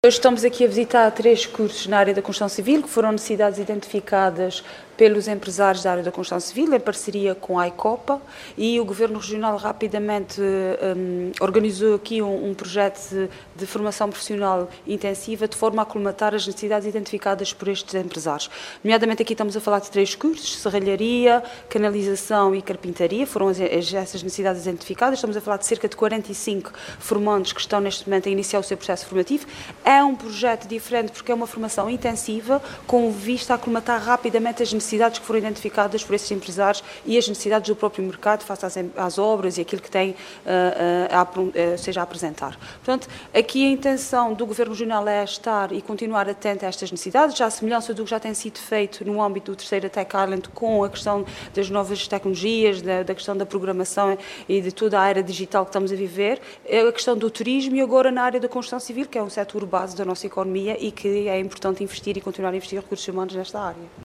Hoje estamos aqui a visitar 3 cursos na área da construção civil, que foram necessidades identificadas pelos empresários da área da construção civil, em parceria com a ICOPA, e o Governo Regional rapidamente organizou aqui um projeto de formação profissional intensiva, de forma a colmatar as necessidades identificadas por estes empresários. Nomeadamente aqui estamos a falar de 3 cursos: serralharia, canalização e carpintaria, foram essas necessidades identificadas. Estamos a falar de cerca de 45 formandos que estão neste momento a iniciar o seu processo formativo. É um projeto diferente porque é uma formação intensiva, com vista a colmatar rapidamente as necessidades que foram identificadas por esses empresários e as necessidades do próprio mercado face às obras e aquilo que tem seja a apresentar. Portanto, aqui a intenção do Governo Regional é estar e continuar atento a estas necessidades, já à semelhança do que já tem sido feito no âmbito do terceiro Tech Island, com a questão das novas tecnologias, da questão da programação e de toda a era digital que estamos a viver, a questão do turismo e agora na área da construção civil, que é um setor base da nossa economia e que é importante investir e continuar a investir recursos humanos nesta área.